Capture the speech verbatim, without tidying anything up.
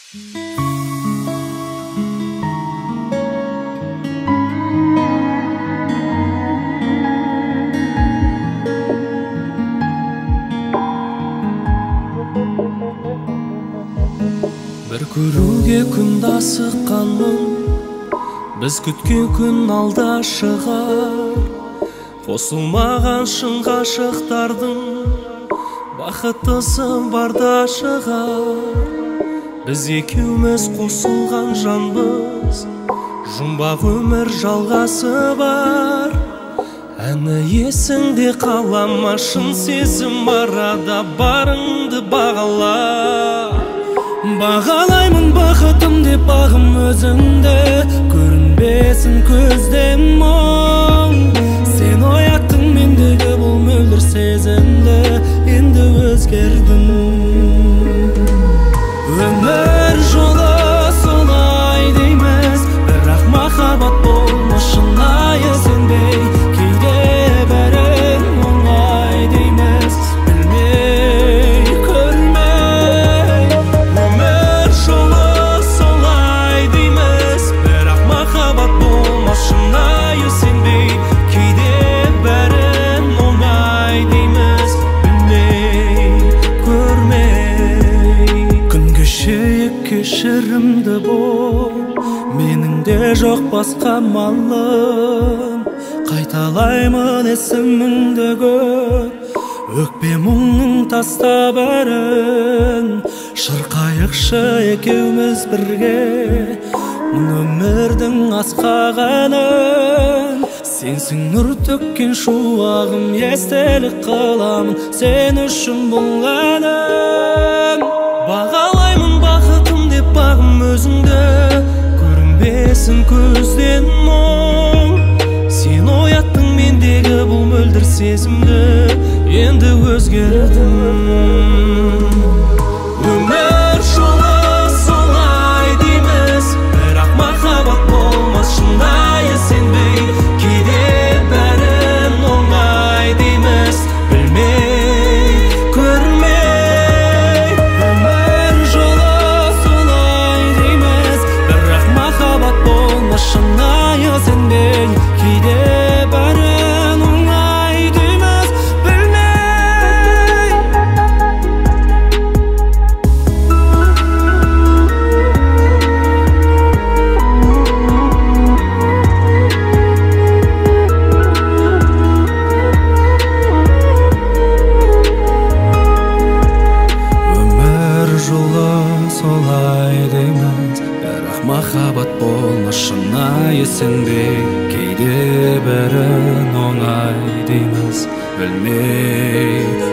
Бір көруге күн асыққанмын, біз күткен күн алда шығар. Қосылмаған шын ғашықтардың бақыттысы барда шығар. Біз екеуміз қосылған жанбыз, жұмбақ өмір жалғасы бар. Әні есіңде қала ма, шын сезім арада барыңды бағала. Бағалаймын бақытым деп бағым өзіңді, көрінбесін көзден мұң. Сен ояттың мендегі бұл мөлдір сезімді, енді өзгердің. Өмір жолы солай дейміз, бірақ махаббат болмас шынайы сенбей. Кейде бәрін оңай дейміз, білмей, көрмей. Өмір жолы солай дейміз, бірақ махаббат болмас шынайы сенбей. Кейде бәрін оңай дейміз, білмей, көрмей. Күн кешейік кешірімді бол, менің де жоқ басқа малым. Қайталаймын есіміңді көп, өкпе мұңның таста бәрін. Шырқайықшы екеуміз бірге, мың өмірдің асқақ әнін. Сенсің нұр төккен шуағым, естелік қыламын сен үшін бұл әнім. Бағалаймын бақытым деп бағым өзіңді, көрінбесін көзден мұң. Сен ояттың мендегі бұл мөлдір сезімді, енді өзгердің. Өмір жолы солай дейміз, бірақ махаббат болмас шынайы сенбей. Кейде бәрін оңай дейміз, білмей, көрмей. Өмір жолы солай дейміз, бірақ махаббат болмас шынайы сенбей. Кейде бәрін оңай дейміз, білмей. Өмір жолы солай дейміз, бірақ махаббат болмас шынайы сенбей. Кейде бәрін оңай дейміз, білмей.